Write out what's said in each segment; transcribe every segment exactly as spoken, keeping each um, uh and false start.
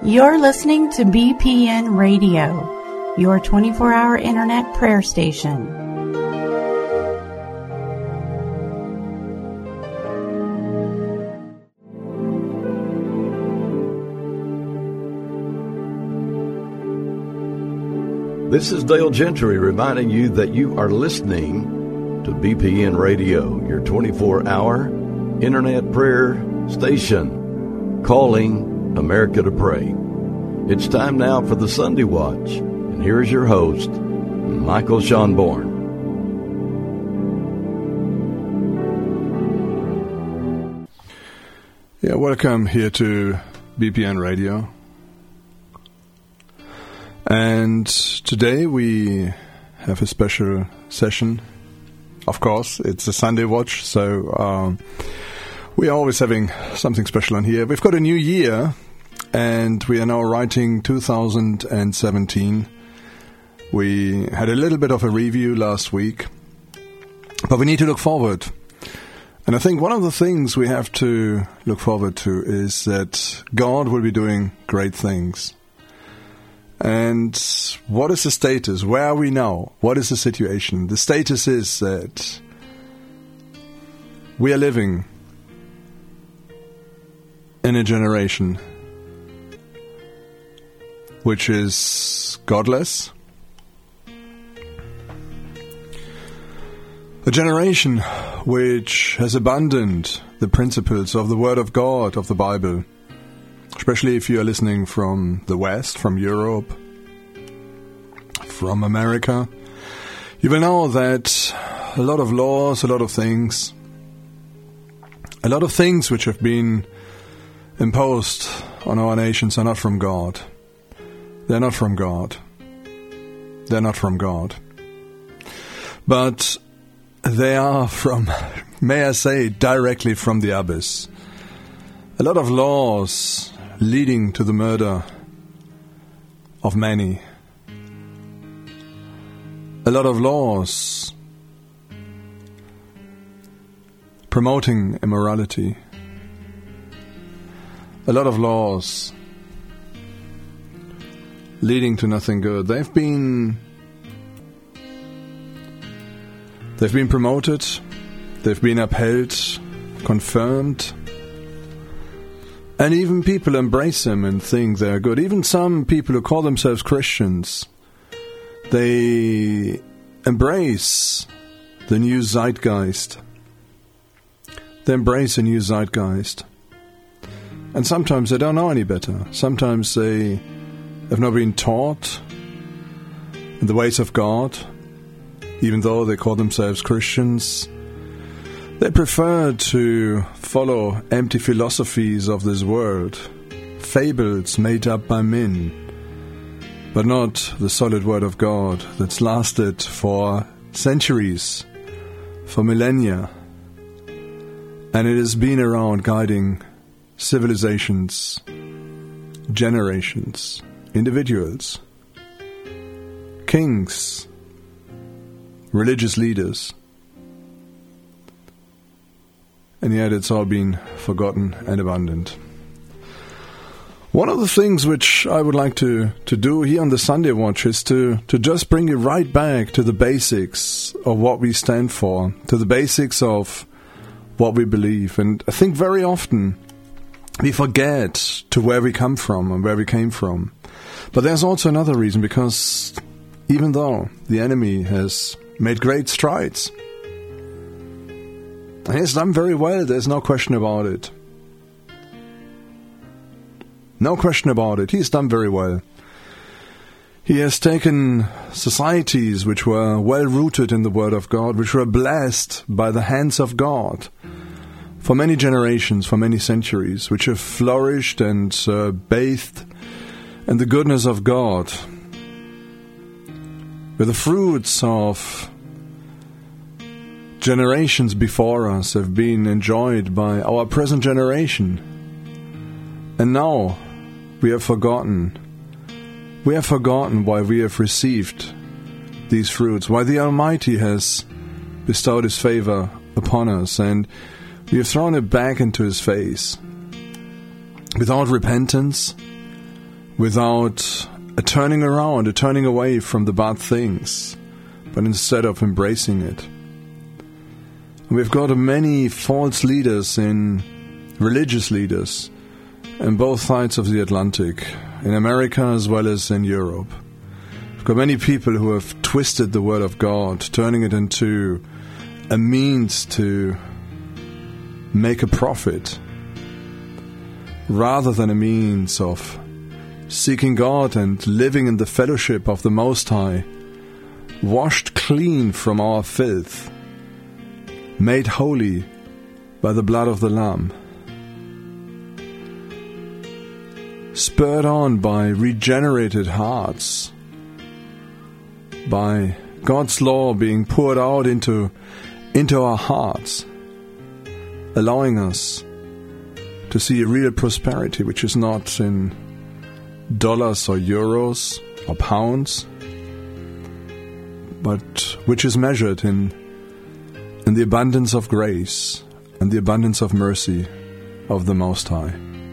You're listening to B P N Radio, your twenty-four hour internet prayer station. This is Dale Gentry reminding you that you are listening to B P N Radio, your twenty-four hour internet prayer station, calling America to pray. It's time now for the Sunday Watch, and here is your host, Michael Schonborn. Yeah, welcome here to B P N Radio. And today we have a special session. Of course, it's a Sunday Watch, so um, we are always having something special on here. We've got a new year, and we are now writing two thousand seventeen. We had a little bit of a review last week, but we need to look forward. And I think one of the things we have to look forward to is that God will be doing great things. And what is the status? Where are we now? What is the situation? The status is that we are living in a generation which is godless. A generation which has abandoned the principles of the Word of God, of the Bible. Especially if you are listening from the West, from Europe, from America, you will know that a lot of laws, a lot of things, a lot of things which have been imposed on our nations are not from God. They're not from God. They're not from God. But they are from, may I say, directly from the abyss. A lot of laws leading to the murder of many. A lot of laws promoting immorality. A lot of laws leading to nothing good. They've been they've been promoted, they've been upheld, confirmed. And even people embrace them and think they're good. Even some people who call themselves Christians, they embrace the new zeitgeist. They embrace a new zeitgeist. And sometimes they don't know any better. Sometimes they have not been taught in the ways of God, even though they call themselves Christians. They prefer to follow empty philosophies of this world, fables made up by men, but not the solid Word of God that's lasted for centuries, for millennia, and it has been around guiding civilizations, generations, individuals, kings, religious leaders. And yet it's all been forgotten and abandoned. One of the things which I would like to, to do here on the Sunday Watch is to, to just bring you right back to the basics of what we stand for, to the basics of what we believe. And I think very often we forget to where we come from and where we came from. But there's also another reason, because even though the enemy has made great strides, and he has done very well, there's no question about it. No question about it. He's done very well. He has taken societies which were well rooted in the Word of God, which were blessed by the hands of God for many generations, for many centuries, which have flourished and uh, bathed in the goodness of God, with the fruits of generations before us have been enjoyed by our present generation. And now we have forgotten. We have forgotten why we have received these fruits, why the Almighty has bestowed His favor upon us, and we have thrown it back into His face. Without repentance, without a turning around, a turning away from the bad things, but instead of embracing it. We've got many false leaders, in religious leaders, on both sides of the Atlantic, in America as well as in Europe. We've got many people who have twisted the Word of God, turning it into a means to make a profit, rather than a means of seeking God and living in the fellowship of the Most High, washed clean from our filth, made holy by the blood of the Lamb, spurred on by regenerated hearts, by God's law being poured out into, into our hearts, allowing us to see a real prosperity which is not in dollars or euros or pounds, but which is measured in, in the abundance of grace and the abundance of mercy of the Most High.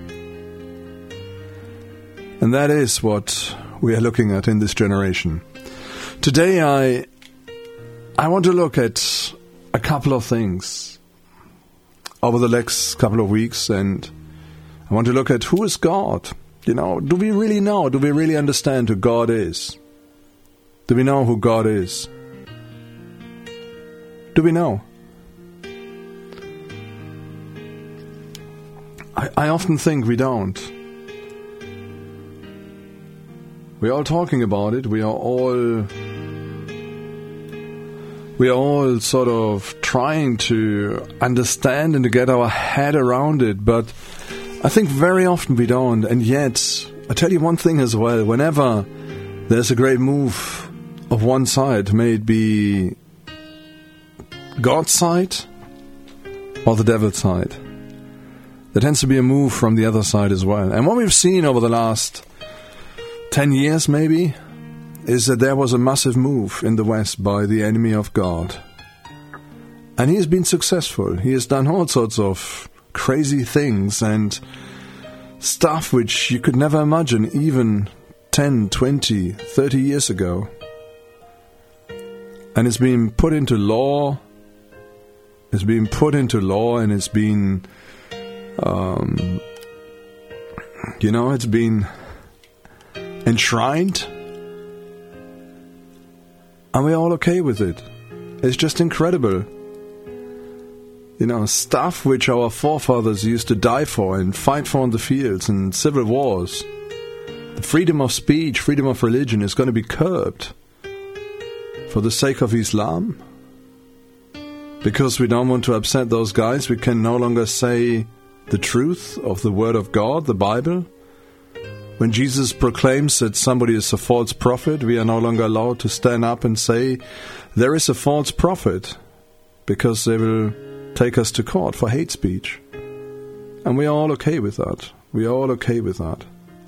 And that is what we are looking at in this generation. Today I I want to look at a couple of things over the next couple of weeks, and I want to look at who is God. You know, do we really know? Do we really understand who God is? Do we know who God is? Do we know? I, I often think we don't. We are all talking about it. We are all we are all sort of trying to understand and to get our head around it, but I think very often we don't. And yet, I tell you one thing as well, whenever there's a great move of one side, may it be God's side or the devil's side, there tends to be a move from the other side as well. And what we've seen over the last ten years maybe is that there was a massive move in the West by the enemy of God. And he has been successful. He has done all sorts of crazy things and stuff which you could never imagine even ten, twenty, thirty years ago. And it's been put into law. It's been put into law and it's been, um, you know, it's been enshrined. And we're all okay with it. It's just incredible. You know, stuff which our forefathers used to die for and fight for in the fields and civil wars. The freedom of speech, freedom of religion is going to be curbed for the sake of Islam. Because we don't want to upset those guys, we can no longer say the truth of the Word of God, the Bible. When Jesus proclaims that somebody is a false prophet, we are no longer allowed to stand up and say, there is a false prophet, because they will take us to court for hate speech. And we are all okay with that. We are all okay with that.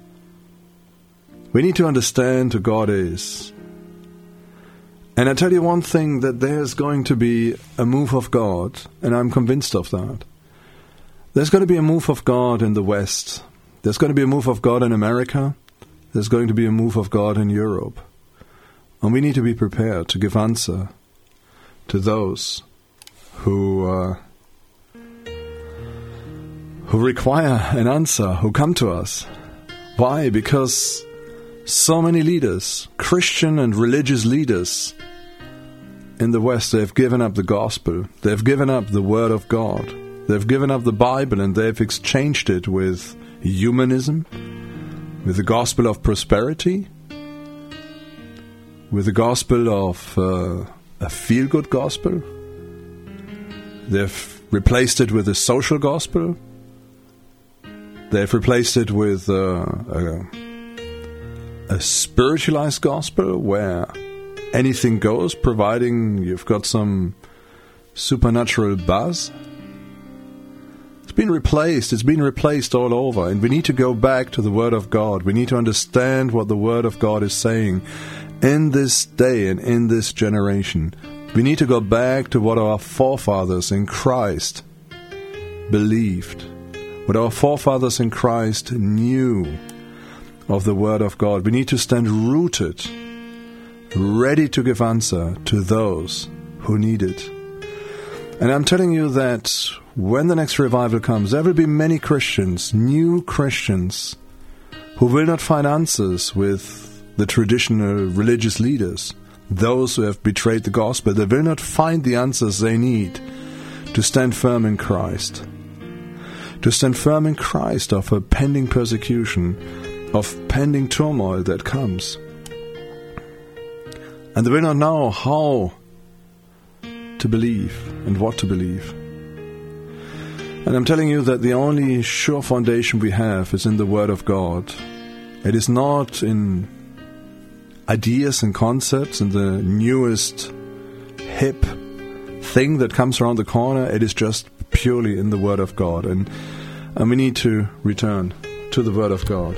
We need to understand who God is. And I tell you one thing, that there's going to be a move of God, and I'm convinced of that. There's going to be a move of God in the West. There's going to be a move of God in America. There's going to be a move of God in Europe. And we need to be prepared to give answer to those who uh, who require an answer, who come to us. Why? Because so many leaders, Christian and religious leaders in the West, they've given up the gospel. They've given up the Word of God. They've given up the Bible and they've exchanged it with humanism, with the gospel of prosperity, with the gospel of uh, a feel-good gospel. They've replaced it with a social gospel. They've replaced it with uh, a, a spiritualized gospel where anything goes, providing you've got some supernatural buzz. It's been replaced. It's been replaced all over. And we need to go back to the Word of God. We need to understand what the Word of God is saying in this day and in this generation. We need to go back to what our forefathers in Christ believed, what our forefathers in Christ knew, of the Word of God. We need to stand rooted, ready to give answer to those who need it. And I'm telling you that when the next revival comes, there will be many Christians, new Christians, who will not find answers with the traditional religious leaders, those who have betrayed the gospel. They will not find the answers they need to stand firm in Christ. To stand firm in Christ of a pending persecution, of pending turmoil that comes. And they will not know how to believe and what to believe. And I'm telling you that the only sure foundation we have is in the Word of God. It is not in ideas and concepts and the newest hip thing that comes around the corner. It is just purely in the Word of God. And, and we need to return to the Word of God.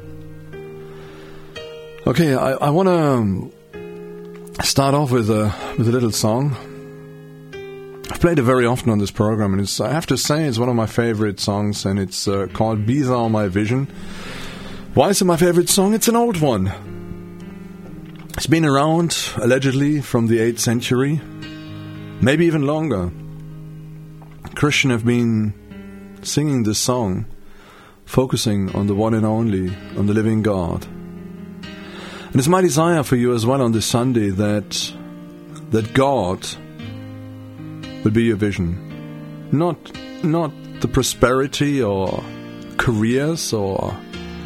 Okay, I, I want to start off with a, with a little song. I've played it very often on this program, and it's, I have to say it's one of my favorite songs, and it's uh, called Be Thou My Vision. Why is it my favorite song? It's an old one. It's been around, allegedly, from the eighth century, maybe even longer. Christians have been singing this song, focusing on the one and only, on the living God. And it's my desire for you as well on this Sunday that that God will be your vision. Not not the prosperity or careers or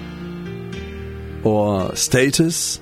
or status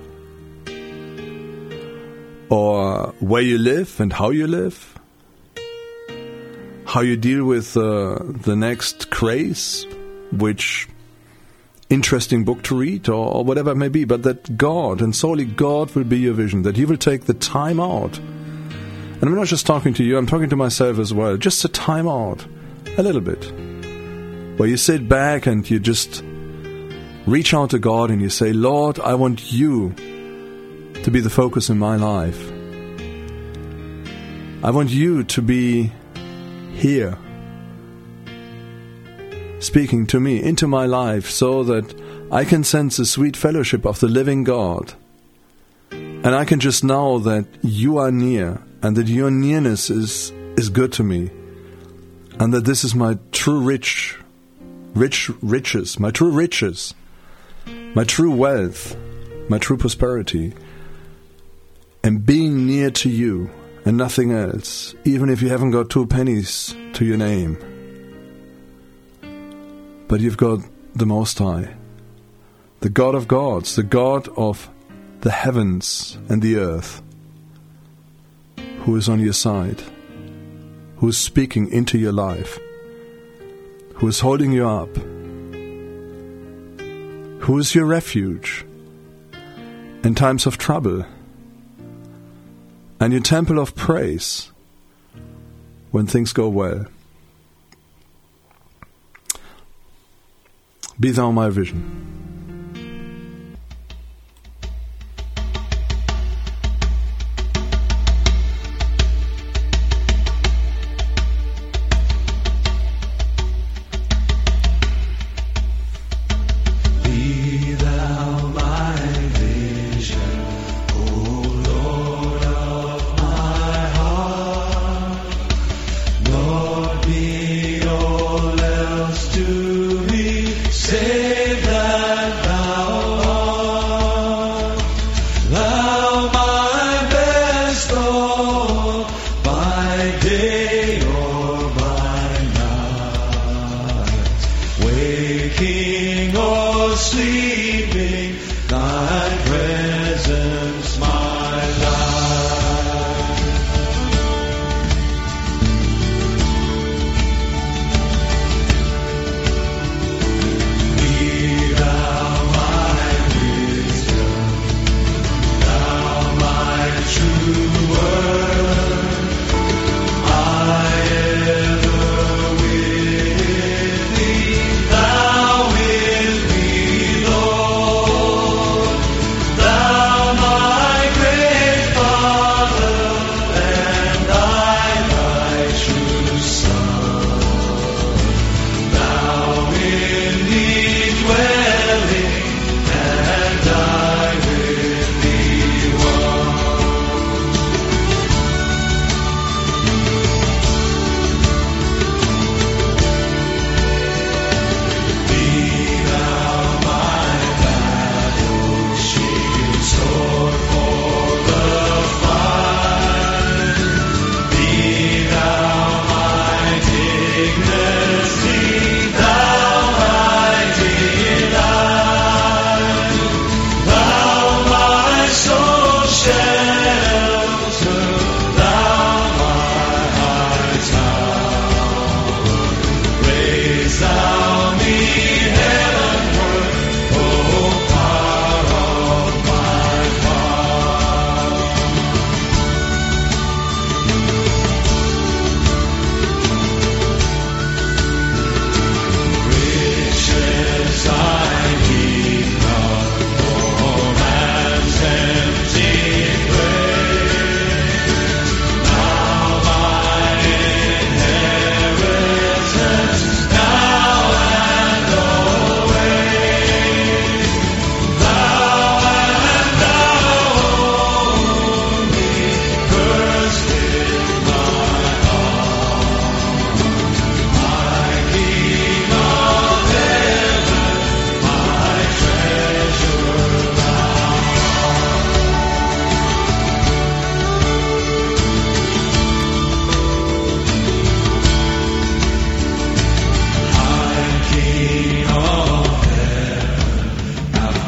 or where you live and how you live, how you deal with uh, the next craze, which interesting book to read or, or whatever it may be, but that God and solely God will be your vision, that He will take the time out. And I'm not just talking to you, I'm talking to myself as well. Just a time out, a little bit, where you sit back and you just reach out to God and you say, Lord, I want you to be the focus in my life. I want you to be here, speaking to me into my life so that I can sense the sweet fellowship of the living God. And I can just know that you are near and that your nearness is, is good to me. And that this is my true rich, rich riches, my true riches, my true wealth, my true prosperity. And being near to you and nothing else, even if you haven't got two pennies to your name. But you've got the Most High, the God of gods, the God of the heavens and the earth, who is on your side, who is speaking into your life, who is holding you up, who is your refuge in times of trouble, and your temple of praise when things go well. Be thou my vision. Thou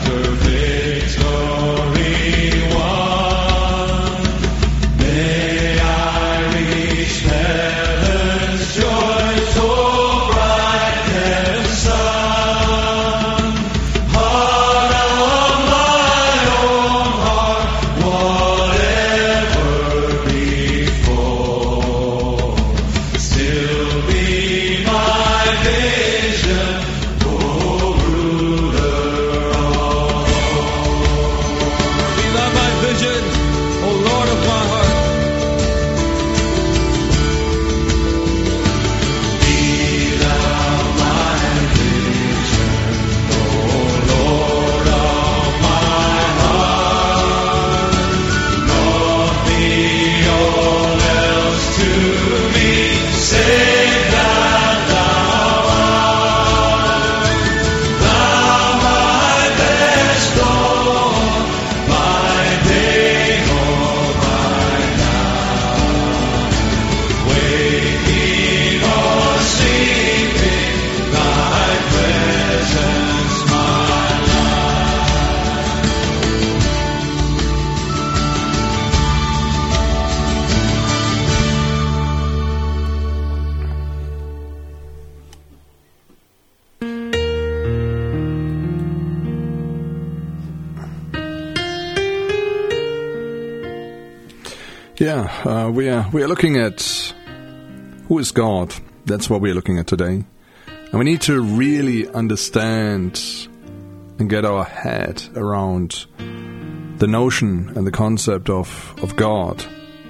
Yeah, uh, we are we are looking at who is God. That's what we are looking at today. And we need to really understand and get our head around the notion and the concept of, of God.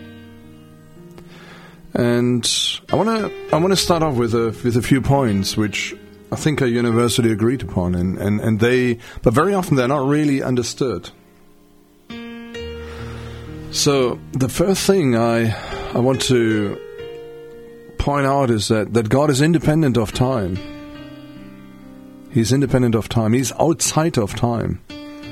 And I want to I want to start off with a with a few points which I think are universally agreed upon, and, and, and they but very often they're not really understood. So the first thing I I want to point out is that, that God is independent of time. He's independent of time. He's outside of time.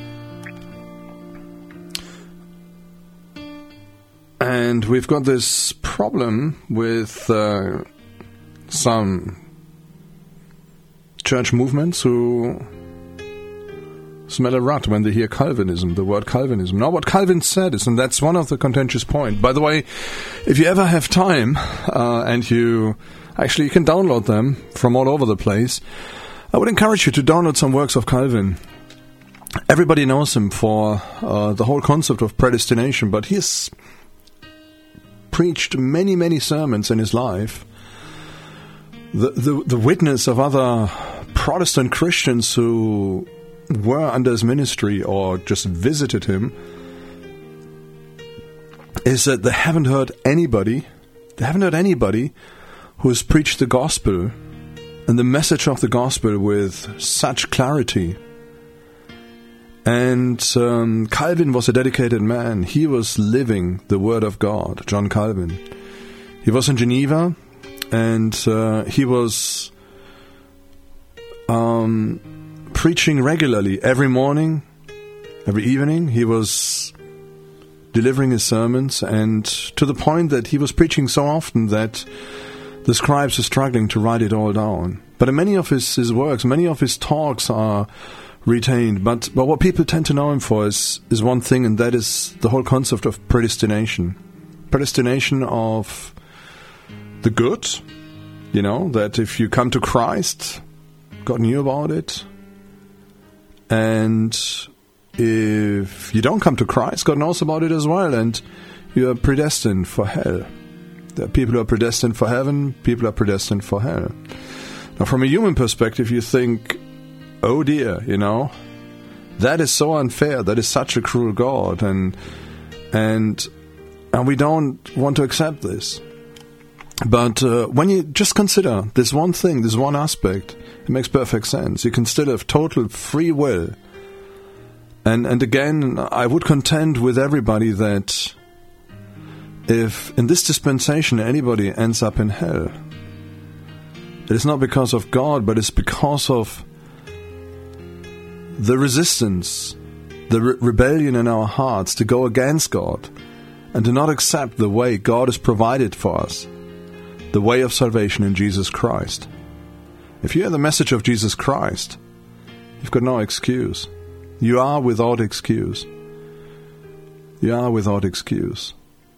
And we've got this problem with uh, some church movements who smell a rat when they hear Calvinism, the word Calvinism. Now, what Calvin said is, and that's one of the contentious points. By the way, if you ever have time, uh, and you actually you can download them from all over the place, I would encourage you to download some works of Calvin. Everybody knows him for uh, the whole concept of predestination, but he has preached many, many sermons in his life. The, the, the witness of other Protestant Christians who were under his ministry or just visited him is that they haven't heard anybody, they haven't heard anybody who has preached the gospel and the message of the gospel with such clarity. And um, Calvin was a dedicated man. He was living the word of God, John Calvin. He was in Geneva, and uh, he was um, preaching regularly every morning, every evening. He was delivering his sermons, and to the point that he was preaching so often that the scribes were struggling to write it all down. But in many of his, his works, many of his talks are retained. But, but what people tend to know him for is, is one thing, and that is the whole concept of predestination. Predestination of the good, you know, that if you come to Christ, God knew about it. And if you don't come to Christ, God knows about it as well, and you are predestined for hell. There are people who are predestined for heaven, people who are predestined for hell. Now, from a human perspective, you think, oh dear, you know, that is so unfair, that is such a cruel God, and and and we don't want to accept this. But uh, when you just consider this one thing, this one aspect, it makes perfect sense. You can still have total free will. And and again, I would contend with everybody that if in this dispensation anybody ends up in hell, it is not because of God, but it's because of the resistance, the re- rebellion in our hearts to go against God and to not accept the way God has provided for us, the way of salvation in Jesus Christ. If you hear the message of Jesus Christ, you've got no excuse. You are without excuse. You are without excuse.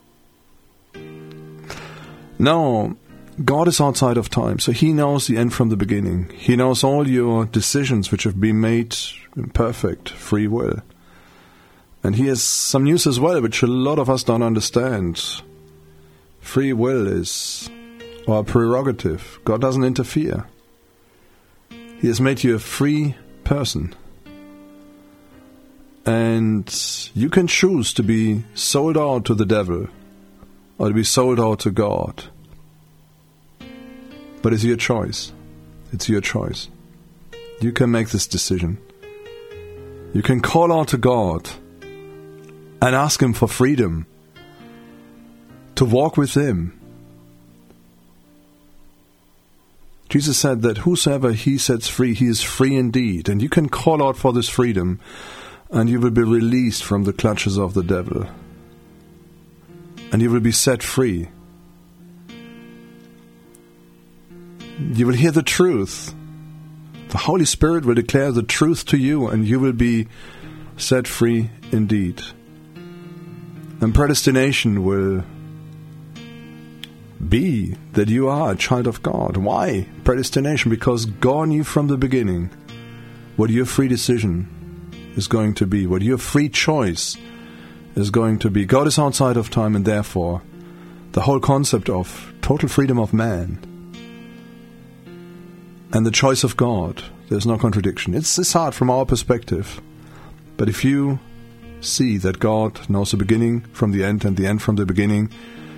No, God is outside of time, so He knows the end from the beginning. He knows all your decisions which have been made in perfect free will. And He has some news as well, which a lot of us don't understand. Free will is our prerogative. God doesn't interfere. He has made you a free person. And you can choose to be sold out to the devil or to be sold out to God. But it's your choice. It's your choice. You can make this decision. You can call out to God and ask Him for freedom to walk with Him. Jesus said that whosoever He sets free, he is free indeed. And you can call out for this freedom, and you will be released from the clutches of the devil. And you will be set free. You will hear the truth. The Holy Spirit will declare the truth to you, and you will be set free indeed. And predestination will be that you are a child of God. Why predestination? Because God knew from the beginning what your free decision is going to be, what your free choice is going to be. God is outside of time, and therefore the whole concept of total freedom of man and the choice of God, there's no contradiction. It's, it's hard from our perspective, but if you see that God knows the beginning from the end and the end from the beginning,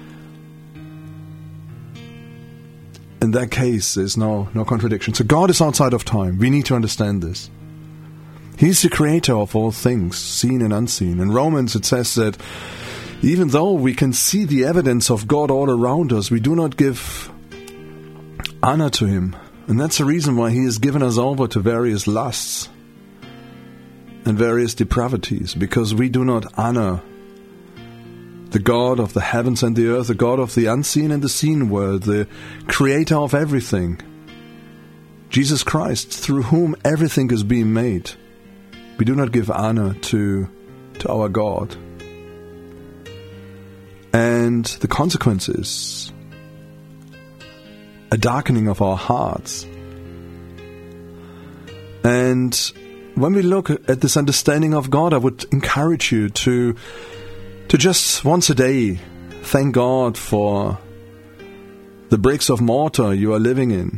in that case there's no, no contradiction. So God is outside of time. We need to understand this. He's the creator of all things, seen and unseen. In Romans it says that even though we can see the evidence of God all around us, we do not give honor to Him. And that's the reason why He has given us over to various lusts and various depravities, because we do not honor the God of the heavens and the earth, the God of the unseen and the seen world, the creator of everything, Jesus Christ, through whom everything is being made. We do not give honor to, to our God. And the consequence is a darkening of our hearts. And when we look at this understanding of God, I would encourage you to to just once a day thank God for the bricks of mortar you are living in,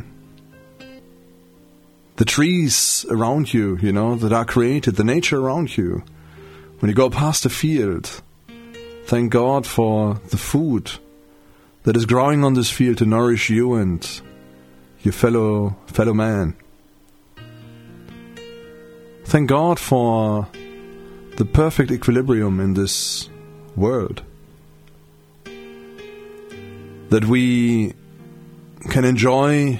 the trees around you, you know, that are created, the nature around you. When you go past a field, thank God for the food that is growing on this field to nourish you and your fellow fellow man. Thank God for the perfect equilibrium in this world, that we can enjoy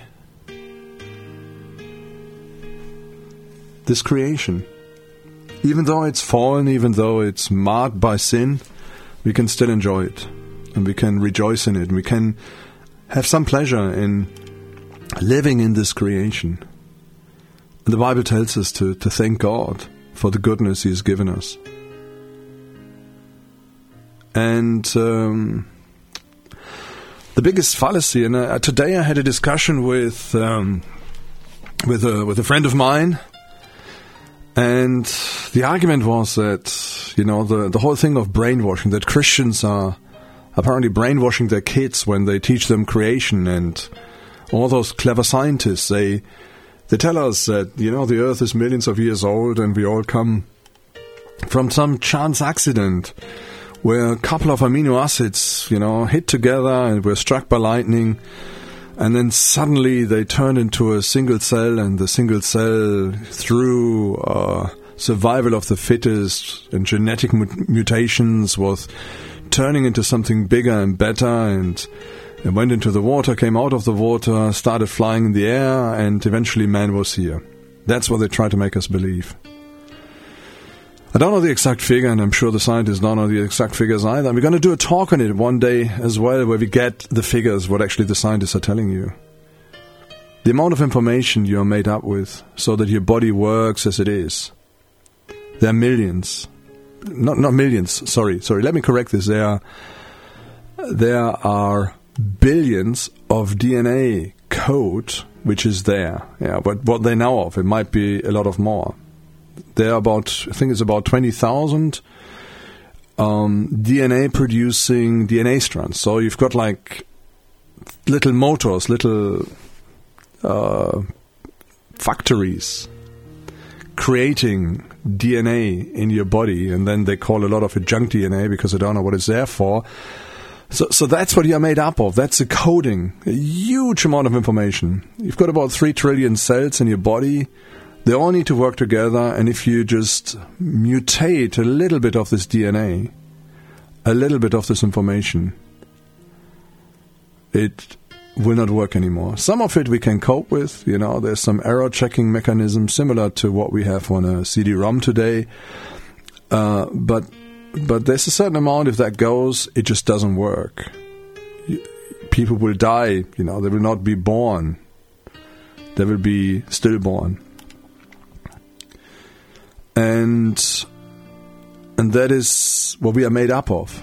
this creation. Even though it's fallen, even though it's marred by sin, we can still enjoy it, and we can rejoice in it, and we can have some pleasure in living in this creation. And the Bible tells us to, to thank God for the goodness He has given us. And um, the biggest fallacy, and uh, today I had a discussion with um, with a with a friend of mine, and the argument was that, you know, the the whole thing of brainwashing, that Christians are apparently brainwashing their kids when they teach them creation, and all those clever scientists, they they tell us that, you know, the earth is millions of years old and we all come from some chance accident where a couple of amino acids, you know, hit together and were struck by lightning, and then suddenly they turned into a single cell, and the single cell, through uh, survival of the fittest and genetic mut- mutations, was turning into something bigger and better, and it went into the water, came out of the water, started flying in the air, and eventually man was here. That's what they try to make us believe. I don't know the exact figure, and I'm sure the scientists don't know the exact figures either. We're going to do a talk on it one day as well, where we get the figures, what actually the scientists are telling you. The amount of information you're made up with, so that your body works as it is. there are millions, not not millions. Sorry, sorry. Let me correct this. There are there are billions of D N A code which is there. Yeah, but what they know of, it might be a lot of more. There are about, I think it's about twenty thousand um, D N A producing D N A strands. So you've got like little motors, little uh, factories creating D N A in your body, and then they call a lot of it junk D N A because they don't know what it's there for. So, so that's what you're made up of. That's a coding, a huge amount of information. You've got about three trillion cells in your body. They all need to work together, and if you just mutate a little bit of this D N A, a little bit of this information, it will not work anymore. Some of it we can cope with. You know, there's some error checking mechanism similar to what we have on a C D ROM today. Uh, but but there's a certain amount, if that goes, it just doesn't work. You, people will die. You know, they will not be born. They will be stillborn. And and that is what we are made up of.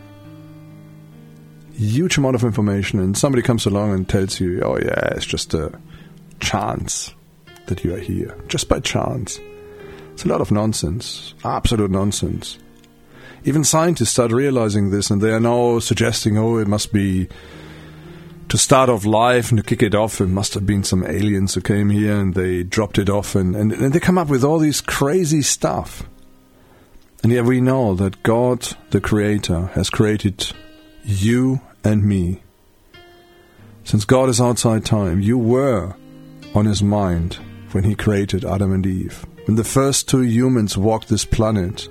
Huge amount of information, and somebody comes along and tells you, oh yeah, it's just a chance that you are here. Just by chance. It's a lot of nonsense. Absolute nonsense. Even scientists start realizing this, and they are now suggesting, oh, it must be to start off life and to kick it off, it must have been some aliens who came here and they dropped it off, and, and, and they come up with all these crazy stuff. And yet we know that God, the Creator, has created you and me. Since God is outside time, you were on His mind when He created Adam and Eve. When the first two humans walked this planet,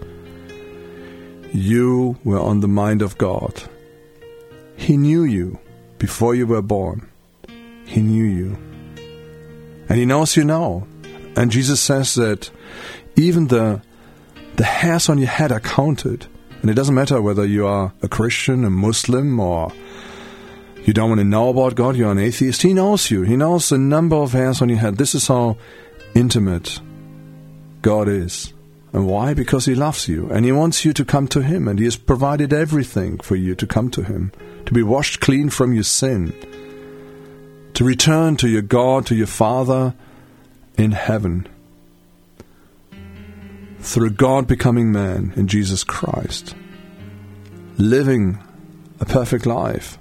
you were on the mind of God. He knew you before you were born. He knew you. And He knows you now. And Jesus says that even the, the hairs on your head are counted. And it doesn't matter whether you are a Christian, a Muslim, or you don't want to know about God, you're an atheist. He knows you. He knows the number of hairs on your head. This is how intimate God is. And why? Because He loves you. And He wants you to come to Him. And He has provided everything for you to come to Him. To be washed clean from your sin. To return to your God, to your Father in heaven. Through God becoming man in Jesus Christ. Living a perfect life.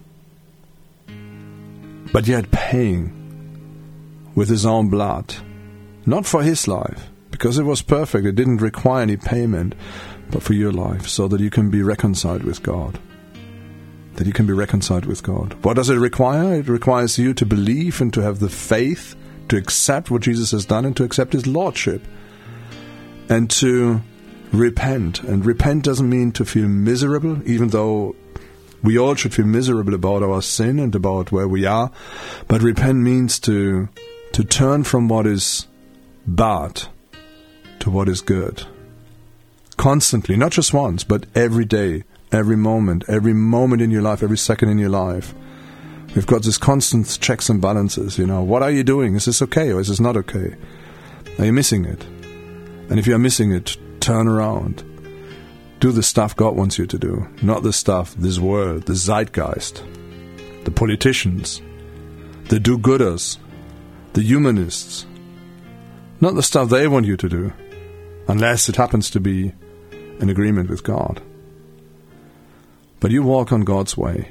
But yet paying with His own blood. Not for His life, because it was perfect. It didn't require any payment, but for your life, so that you can be reconciled with God. That you can be reconciled with God. What does it require? It requires you to believe and to have the faith to accept what Jesus has done and to accept His Lordship. And to repent. And repent doesn't mean to feel miserable, even though we all should feel miserable about our sin and about where we are. But repent means to to turn from what is bad to what is good. Constantly, not just once, but every day, every moment, every moment in your life, every second in your life. We've got this constant checks and balances, you know. What are you doing? Is this okay or is this not okay? Are you missing it? And if you're missing it, turn around. Do the stuff God wants you to do. Not the stuff, this world, the zeitgeist, the politicians, the do-gooders, the humanists. Not the stuff they want you to do, unless it happens to be in agreement with God. But you walk on God's way.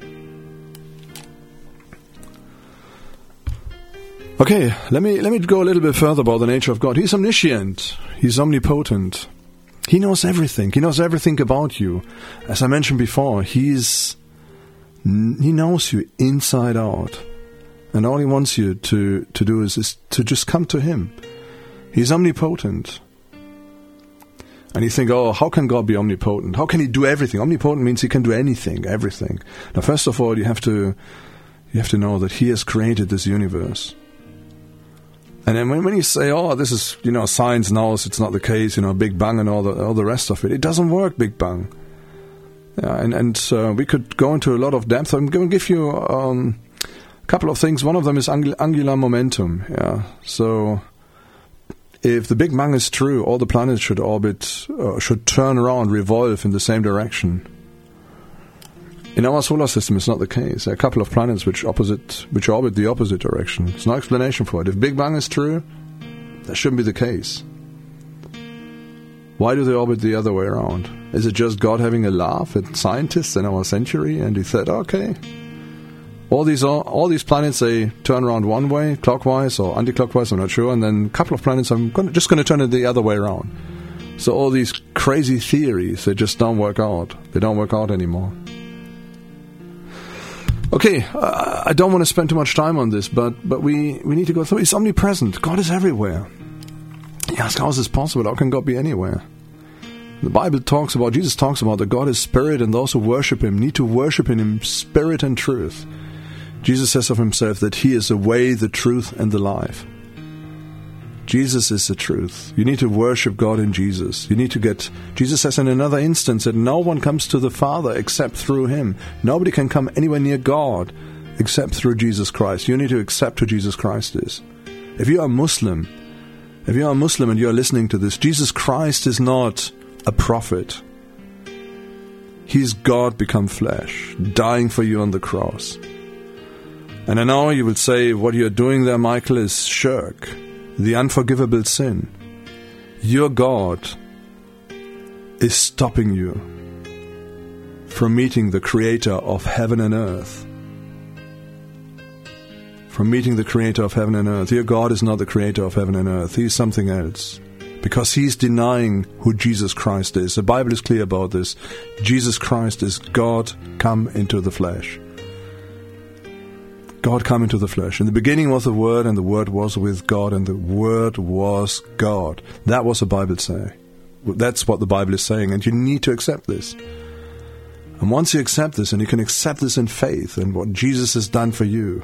Okay, let me let me go a little bit further about the nature of God. He's omniscient. He's omnipotent. He knows everything. He knows everything about you. As I mentioned before, he's he knows you inside out. And all He wants you to, to do is, is to just come to Him. He's omnipotent. And you think, oh, how can God be omnipotent? How can He do everything? Omnipotent means He can do anything, everything. Now, first of all, you have to you have to know that He has created this universe. And then when, when you say, oh, this is, you know, science knows it's not the case, you know, Big Bang and all the all the rest of it, it doesn't work, Big Bang. Yeah, and and uh, we could go into a lot of depth. I'm going to give you um, a couple of things. One of them is ang- angular momentum. Yeah, so if the Big Bang is true, all the planets should orbit, uh, should turn around, revolve in the same direction. In our solar system, it's not the case. There are a couple of planets which opposite, which orbit the opposite direction. There's no explanation for it. If Big Bang is true, that shouldn't be the case. Why do they orbit the other way around? Is it just God having a laugh at scientists in our century, and he said, okay, all these all, all these planets, they turn around one way, clockwise or anti-clockwise, I'm not sure, and then a couple of planets, I'm gonna, just going to turn it the other way around. So all these crazy theories, they just don't work out. They don't work out anymore. Okay, uh, I don't want to spend too much time on this, but but we, we need to go through. He's omnipresent. God is everywhere. You ask, how is this possible? How can God be anywhere? The Bible talks about, Jesus talks about that God is spirit, and those who worship him need to worship him in spirit and truth. Jesus says of himself that he is the way, the truth, and the life. Jesus is the truth. You need to worship God in Jesus. You need to get... Jesus says in another instance that no one comes to the Father except through him. Nobody can come anywhere near God except through Jesus Christ. You need to accept who Jesus Christ is. If you are Muslim, if you are a Muslim and you are listening to this, Jesus Christ is not a prophet. He's God become flesh, dying for you on the cross. And I know you will say, what you're doing there, Michael, is shirk, the unforgivable sin. Your God is stopping you from meeting the Creator of heaven and earth. From meeting the Creator of heaven and earth. Your God is not the Creator of heaven and earth. He's something else. Because he's denying who Jesus Christ is. The Bible is clear about this. Jesus Christ is God come into the flesh. God come into the flesh. In the beginning was the Word, and the Word was with God, and the Word was God. That was the Bible saying. That's what the Bible is saying, and you need to accept this. And once you accept this, and you can accept this in faith, and what Jesus has done for you,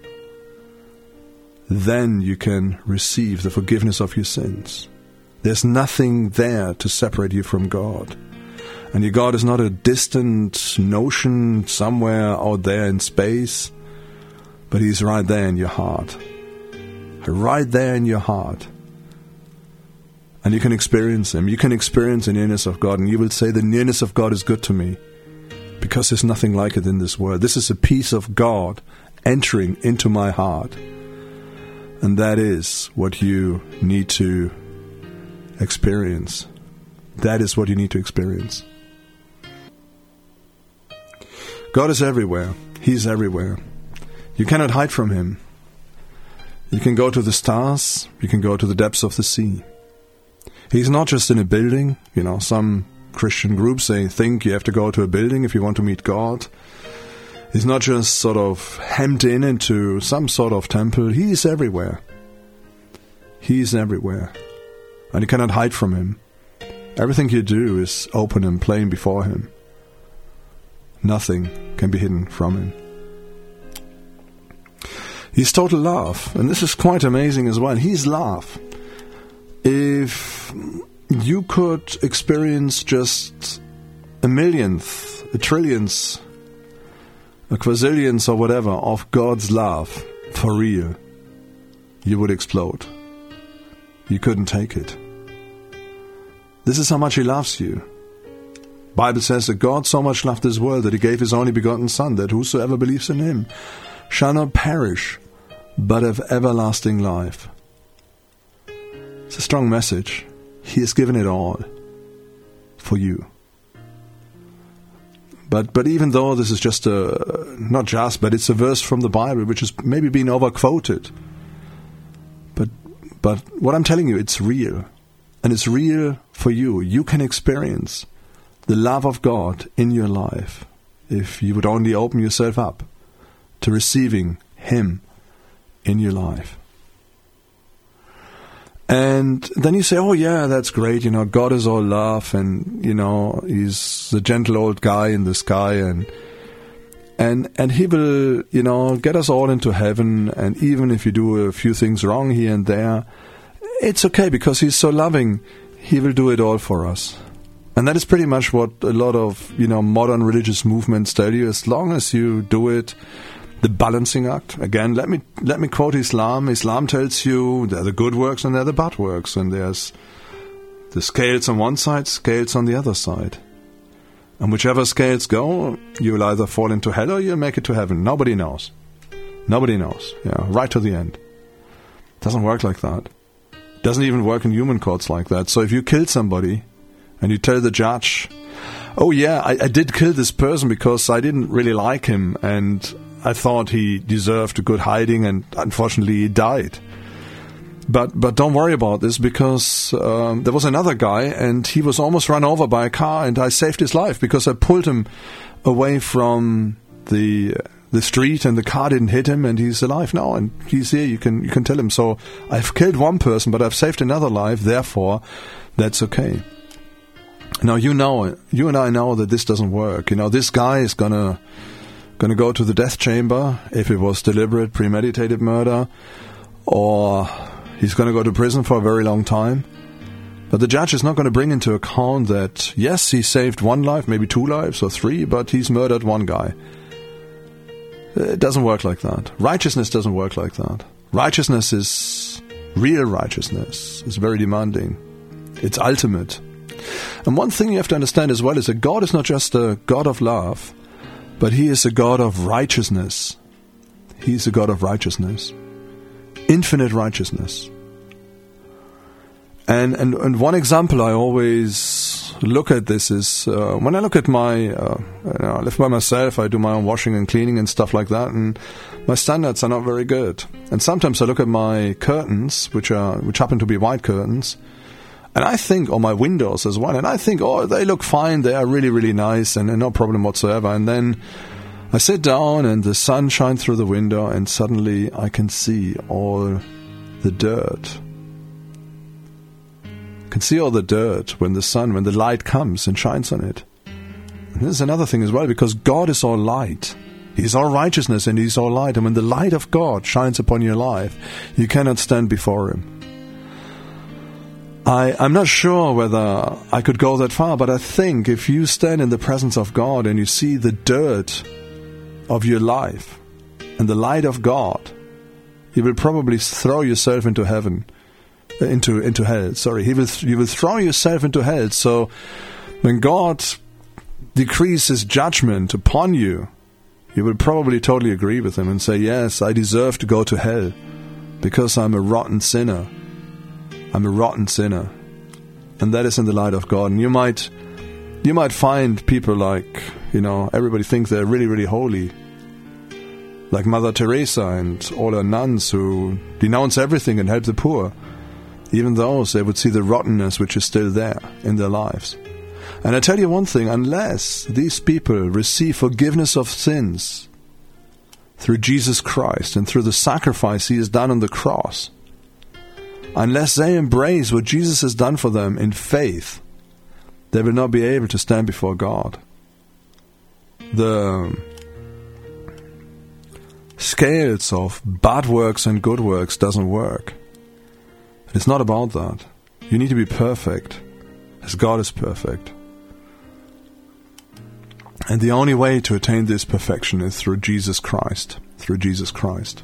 then you can receive the forgiveness of your sins. There's nothing there to separate you from God. And your God is not a distant notion somewhere out there in space, but he's right there in your heart. Right there in your heart. And you can experience him. You can experience the nearness of God, and you will say, the nearness of God is good to me, because there's nothing like it in this world. This is a peace of God entering into my heart. And that is what you need to experience. That is what you need to experience. God is everywhere. He's everywhere. You cannot hide from him. You can go to the stars. You can go to the depths of the sea. He's not just in a building. You know, some Christian groups, they think you have to go to a building if you want to meet God. He's not just sort of hemmed in into some sort of temple. He's everywhere. He's everywhere. And you cannot hide from him. Everything you do is open and plain before him. Nothing can be hidden from him. He's total love. And this is quite amazing as well. He's love. If you could experience just a millionth, a trillionth, a quazillionth or whatever of God's love for real, you would explode. You couldn't take it. This is how much he loves you. Bible says that God so much loved this world that he gave his only begotten Son, that whosoever believes in him shall not perish, but have everlasting life. It's a strong message. He has given it all for you. But but even though this is just a, not just, but it's a verse from the Bible which has maybe been overquoted. But but what I'm telling you, it's real. And it's real for you. You can experience the love of God in your life if you would only open yourself up to receiving him in your life. And then you say, oh yeah, that's great, you know, God is all love, and, you know, he's the gentle old guy in the sky, and and and he will, you know, get us all into heaven, and even if you do a few things wrong here and there, it's okay, because he's so loving, he will do it all for us. And that is pretty much what a lot of, you know, modern religious movements tell you. As long as you do it the balancing act. Again, let me let me quote Islam. Islam tells you there are the good works and there are the bad works, and there's the scales on one side, scales on the other side. And whichever scales go, you'll either fall into hell or you'll make it to heaven. Nobody knows. Nobody knows. Yeah, right to the end. Doesn't work like that. Doesn't even work in human courts like that. So if you kill somebody and you tell the judge, oh yeah, I, I did kill this person because I didn't really like him and I thought he deserved a good hiding, and unfortunately he died. But but don't worry about this, because um, there was another guy and he was almost run over by a car, and I saved his life because I pulled him away from the the street and the car didn't hit him, and he's alive now and he's here. You can you can tell him. So I've killed one person, but I've saved another life. Therefore, that's okay. Now you know, you and I know that this doesn't work. You know, this guy is gonna gonna go to the death chamber if it was deliberate, premeditated murder, or he's going to go to prison for a very long time. But the judge is not going to bring into account that, yes, he saved one life, maybe two lives or three, but he's murdered one guy. It doesn't work like that. Righteousness doesn't work like that. Righteousness is real righteousness. It's very demanding. It's ultimate. And one thing you have to understand as well is that God is not just a God of love, but He is a God of righteousness. He is a God of righteousness. Infinite righteousness. And, and and one example I always look at this is uh, when I look at my, uh, you know, I live by myself, I do my own washing and cleaning and stuff like that, and my standards are not very good. And sometimes I look at my curtains, which are which happen to be white curtains, and I think, or my windows as well, and I think, oh, they look fine, they are really, really nice, and, and no problem whatsoever. And then I sit down and the sun shines through the window and suddenly I can see all the dirt. I can see all the dirt when the sun, when the light comes and shines on it. And there's another thing as well, because God is all light. He's all righteousness and He's all light. And when the light of God shines upon your life, you cannot stand before Him. I, I'm not sure whether I could go that far, but I think if you stand in the presence of God and you see the dirt of your life and the light of God, you will probably throw yourself into heaven, into into hell. Sorry, he will you will throw yourself into hell. So when God decrees His judgment upon you, you will probably totally agree with Him and say, "Yes, I deserve to go to hell because I'm a rotten sinner. I'm a rotten sinner," and that is in the light of God. And you might you might find people like, you know, everybody thinks they're really, really holy, like Mother Teresa and all her nuns who denounce everything and help the poor. Even those, they would see the rottenness which is still there in their lives. And I tell you one thing, unless these people receive forgiveness of sins through Jesus Christ and through the sacrifice He has done on the cross, unless they embrace what Jesus has done for them in faith, they will not be able to stand before God. The scales of bad works and good works doesn't work. It's not about that. You need to be perfect, as God is perfect. And the only way to attain this perfection is through Jesus Christ. Through Jesus Christ.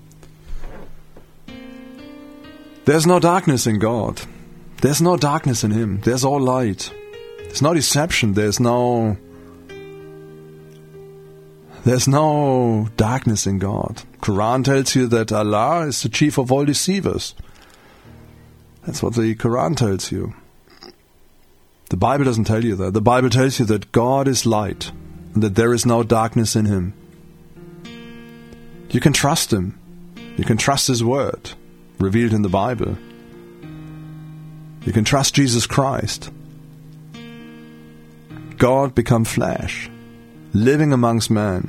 There's no darkness in God. There's no darkness in Him. There's all light. There's no deception. There's no... There's no darkness in God. Quran tells you that Allah is the chief of all deceivers. That's what the Quran tells you. The Bible doesn't tell you that. The Bible tells you that God is light and that there is no darkness in Him. You can trust Him. You can trust His word, revealed in the Bible. You can trust Jesus Christ. God become flesh, living amongst men,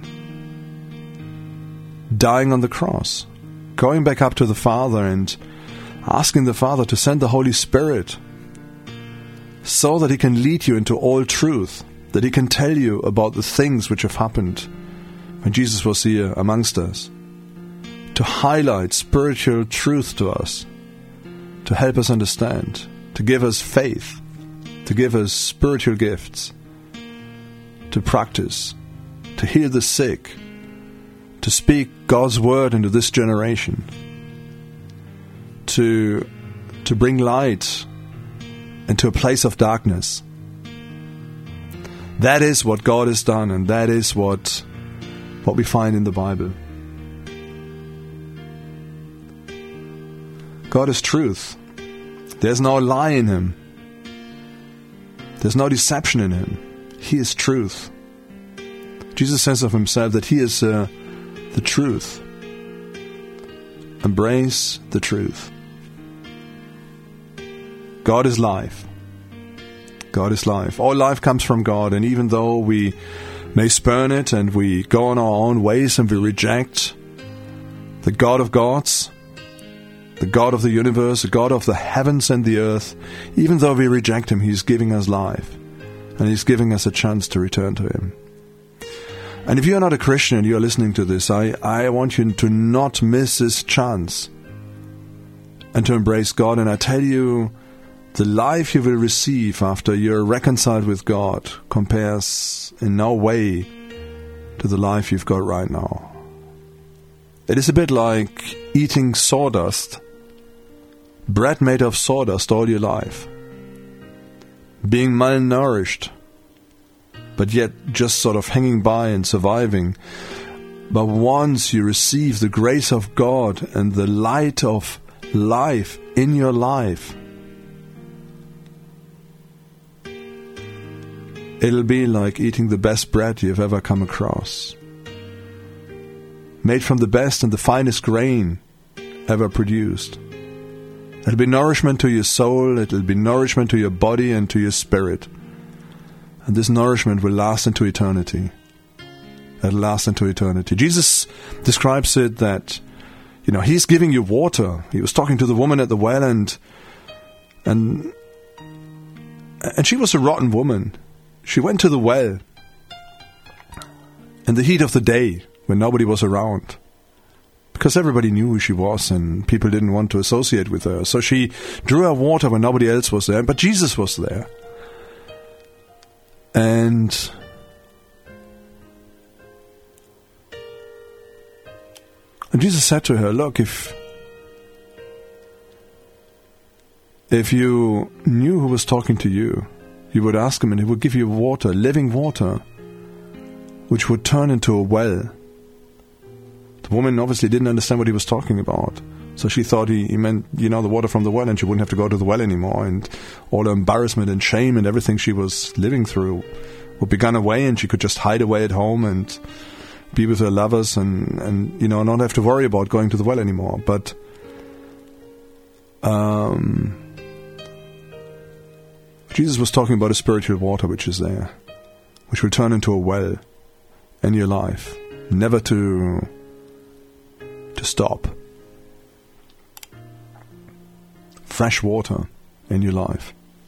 dying on the cross, going back up to the Father and asking the Father to send the Holy Spirit so that He can lead you into all truth, that He can tell you about the things which have happened when Jesus was here amongst us, to highlight spiritual truth to us, to help us understand, to give us faith, to give us spiritual gifts, to practice, to heal the sick, to speak God's word into this generation, to to bring light into a place of darkness. That is what God has done, and that is what what we find in the Bible. God is truth. There's no lie in him. There's no deception in him. He is truth. Jesus says of himself that he is uh, the truth. Embrace the truth. God is life. God is life. All life comes from God, and even though we may spurn it and we go on our own ways and we reject the God of gods, the God of the universe, the God of the heavens and the earth, even though we reject him, he's giving us life, and he's giving us a chance to return to him. And if you're not a Christian and you're listening to this, I, I want you to not miss this chance and to embrace God. And I tell you, the life you will receive after you're reconciled with God compares in no way to the life you've got right now. It is a bit like eating sawdust, bread made of sawdust all your life, being malnourished, but yet just sort of hanging by and surviving. But once you receive the grace of God and the light of life in your life, it'll be like eating the best bread you've ever come across, made from the best and the finest grain ever produced. It'll be nourishment to your soul, it'll be nourishment to your body and to your spirit. And this nourishment will last into eternity. It'll last into eternity. Jesus describes it that, you know, he's giving you water. He was talking to the woman at the well, and and and she was a rotten woman. She went to the well in the heat of the day when nobody was around, because everybody knew who she was and people didn't want to associate with her. So she drew her water when nobody else was there, but Jesus was there. And and Jesus said to her, look, if if you knew who was talking to you, you would ask him and he would give you water, living water, which would turn into a well. The woman obviously didn't understand what he was talking about. So she thought he, he meant, you know, the water from the well, and she wouldn't have to go to the well anymore. And all the embarrassment and shame and everything she was living through would be gone away, and she could just hide away at home and be with her lovers and, and you know, not have to worry about going to the well anymore. But um, Jesus was talking about a spiritual water which is there, which will turn into a well in your life, never to to stop. Fresh water in your life.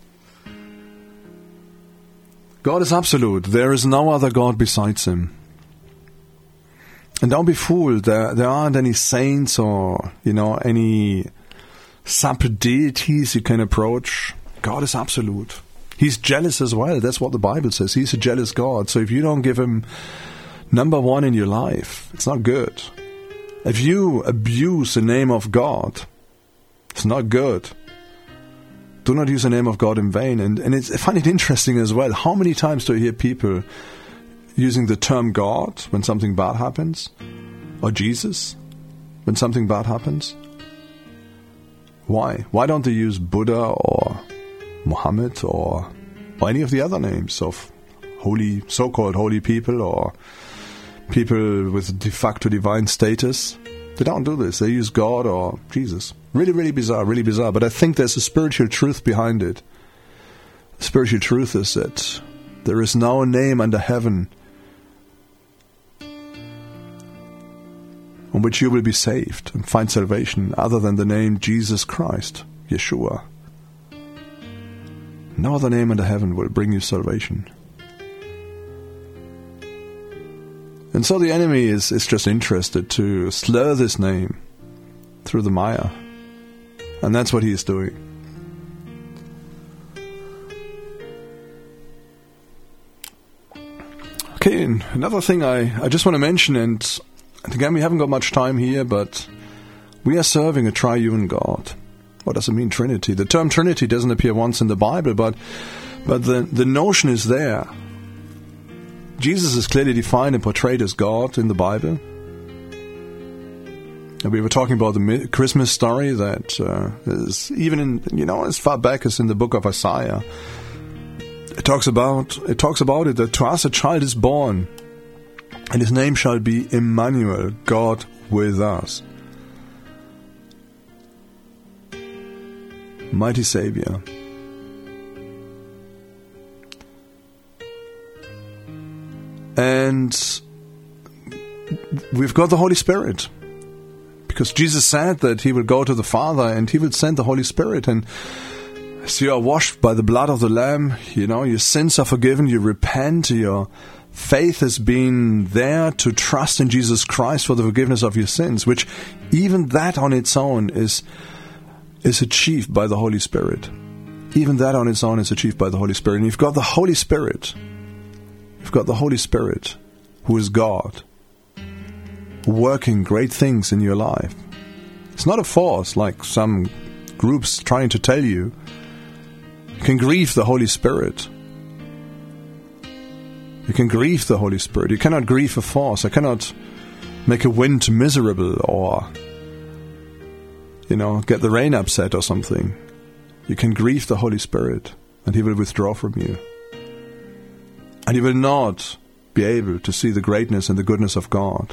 God is absolute. There is no other God besides him. And don't be fooled. There, there aren't any saints or, you know, any separate deities you can approach. God is absolute. He's jealous as well. That's what the Bible says. He's a jealous God. So if you don't give him number one in your life, it's not good. If you abuse the name of God, it's not good. Do not use the name of God in vain. And, and it's, I find it interesting as well. How many times do I hear people using the term God when something bad happens? Or Jesus when something bad happens? Why? Why don't they use Buddha or Muhammad or, or any of the other names of holy, so-called holy people or people with de facto divine status? They don't do this. They use God or Jesus. Really, really bizarre, really bizarre. But I think there's a spiritual truth behind it. The spiritual truth is that there is no name under heaven on which you will be saved and find salvation other than the name Jesus Christ, Yeshua. No other name under heaven will bring you salvation. And so the enemy is, is just interested to slur this name through the mire. And that's what he is doing. Okay, and another thing I, I just want to mention, and And again, we haven't got much time here, but we are serving a triune God. What does it mean, Trinity? The term Trinity doesn't appear once in the Bible, but but the, the notion is there. Jesus is clearly defined and portrayed as God in the Bible. And we were talking about the Christmas story that uh, is even in, you know, as far back as in the book of Isaiah. It talks about it talks about it that to us a child is born, and his name shall be Emmanuel, God with us. Mighty Savior. And we've got the Holy Spirit, because Jesus said that he will go to the Father and he will send the Holy Spirit. And as you are washed by the blood of the Lamb, you know, your sins are forgiven, you repent, your faith has been there to trust in Jesus Christ for the forgiveness of your sins, which even that on its own is is achieved by the Holy Spirit. Even that on its own is achieved by the Holy Spirit. And you've got the Holy Spirit. You've got the Holy Spirit, who is God, working great things in your life. It's not a force like some groups trying to tell you. You can grieve the Holy Spirit. You can grieve the Holy Spirit. You cannot grieve a force. I cannot make a wind miserable or, you know, get the rain upset or something. You can grieve the Holy Spirit and he will withdraw from you. And you will not be able to see the greatness and the goodness of God.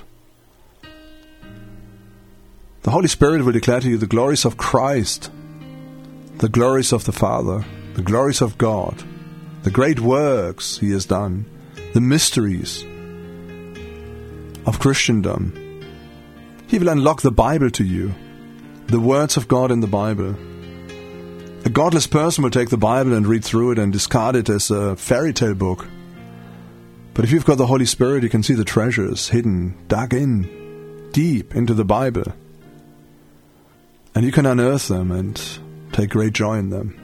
The Holy Spirit will declare to you the glories of Christ, the glories of the Father, the glories of God, the great works he has done, the mysteries of Christendom. He will unlock the Bible to you, the words of God in the Bible. A godless person will take the Bible and read through it and discard it as a fairy tale book. But if you've got the Holy Spirit, you can see the treasures hidden, dug in, deep into the Bible. And you can unearth them and take great joy in them.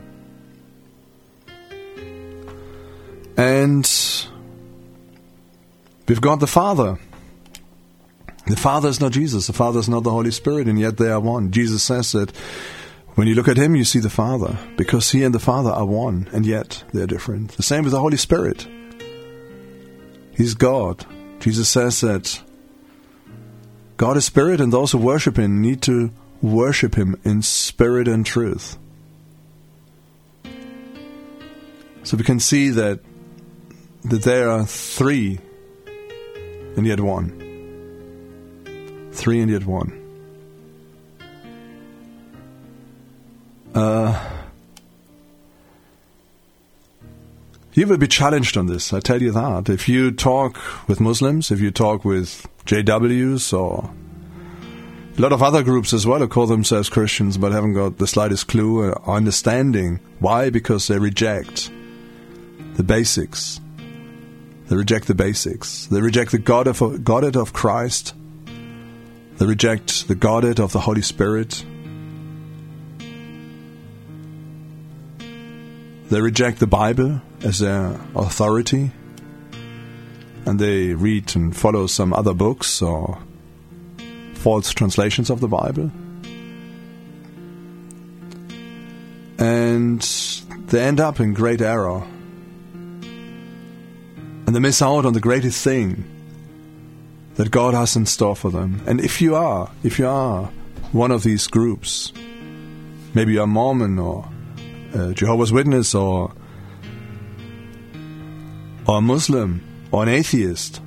And we've got the Father. The Father is not Jesus. The Father is not the Holy Spirit, and yet they are one. Jesus says that when you look at him, you see the Father, because he and the Father are one, and yet they're different. The same with the Holy Spirit. He's God. Jesus says that God is spirit, and those who worship him need to worship him in spirit and truth. So we can see that that there are three and yet one. Three and yet one. Uh, you will be challenged on this, I tell you that. If you talk with Muslims, if you talk with J Ws or a lot of other groups as well who call themselves Christians but haven't got the slightest clue or understanding. Why? Because they reject the basics. They reject the basics. They reject the God of, Godhead of Christ. They reject the Godhead of the Holy Spirit. They reject the Bible as their authority. And they read and follow some other books or false translations of the Bible. And they end up in great error. And they miss out on the greatest thing that God has in store for them. And if you are, if you are one of these groups, maybe you're a Mormon or a Jehovah's Witness or, or a Muslim or an atheist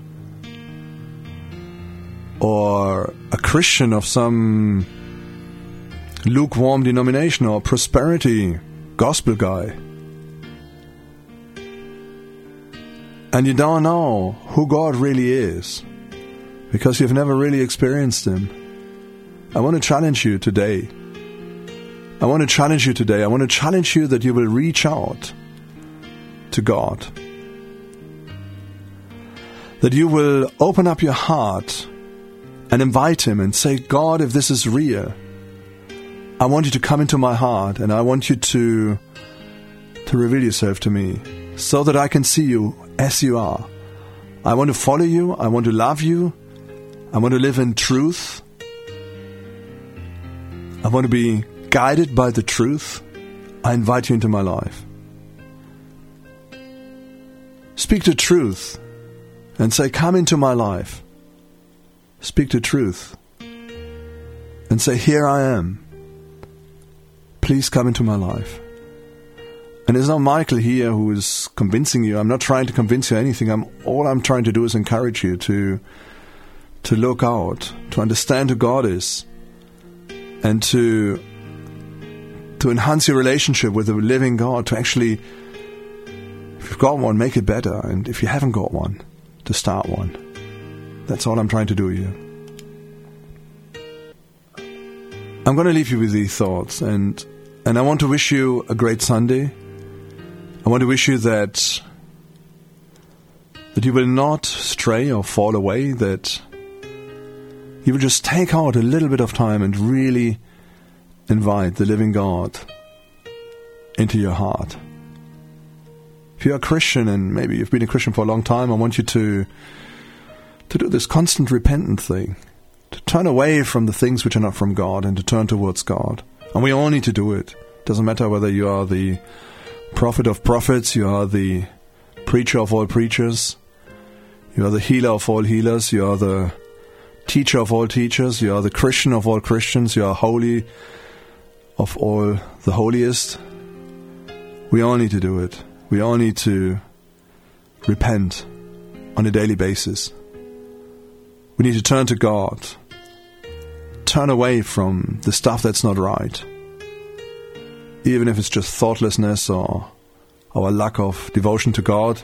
or a Christian of some lukewarm denomination or prosperity gospel guy, and you don't know who God really is because you've never really experienced him, I want to challenge you today. I want to challenge you today. I want to challenge you that you will reach out to God. That you will open up your heart and invite him and say, God, if this is real, I want you to come into my heart and I want you to, to reveal yourself to me so that I can see you as you are. I want to follow you. I want to love you. I want to live in truth. I want to be guided by the truth. I invite you into my life. Speak the truth and say, come into my life. Speak the truth and say, here I am. Please come into my life. And there's no Michael here who is convincing you. I'm not trying to convince you anything. I'm, all I'm trying to do is encourage you to, to look out, to understand who God is, and to, to enhance your relationship with the living God, to actually, if you've got one, make it better. And if you haven't got one, to start one. That's all I'm trying to do here. I'm going to leave you with these thoughts, and and I want to wish you a great Sunday. I want to wish you that that you will not stray or fall away, that you will just take out a little bit of time and really invite the living God into your heart. If you're a Christian, and maybe you've been a Christian for a long time, I want you to to do this constant repentant thing, to turn away from the things which are not from God and to turn towards God. And we all need to do it. It doesn't matter whether you are the prophet of prophets, you are the preacher of all preachers, you are the healer of all healers, you are the teacher of all teachers, you are the Christian of all Christians, you are holy of all the holiest. We all need to do it. We all need to repent on a daily basis. We need to turn to God. Turn away from the stuff that's not right. Even if it's just thoughtlessness or our lack of devotion to God.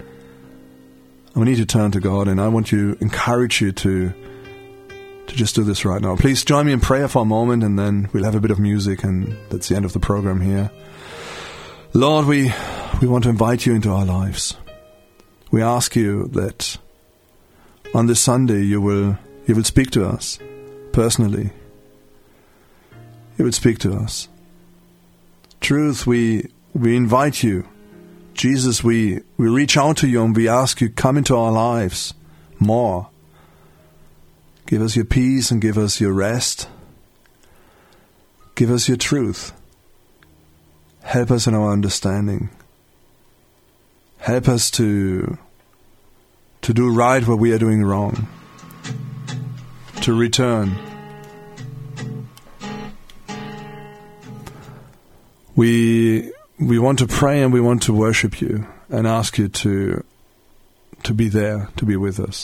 We need to turn to God, and I want to encourage you to to just do this right now. Please join me in prayer for a moment, and then we'll have a bit of music, and that's the end of the program here. Lord, we we want to invite you into our lives. We ask you that on this Sunday you will you will speak to us personally. You will speak to us. Truth, we we invite you. Jesus, we, we reach out to you and we ask you, come into our lives more. Give us your peace and give us your rest. Give us your truth. Help us in our understanding. Help us to, to do right what we are doing wrong. To return. We we want to pray and we want to worship you and ask you to to be there, to be with us.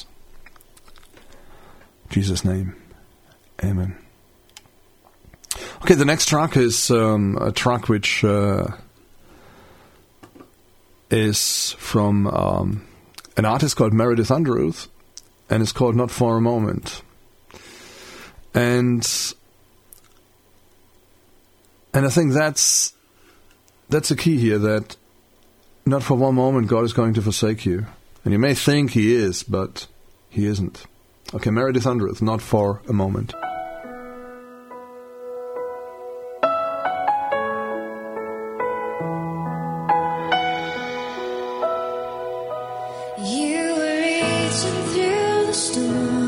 In Jesus' name, amen. Okay, the next track is um, a track which uh, is from um, an artist called Meredith Underwood, and it's called Not For A Moment. And and I think that's That's the key here, that not for one moment God is going to forsake you. And you may think he is, but he isn't. Okay, Meredith Underwood, Not For A Moment. You were reaching through the storm.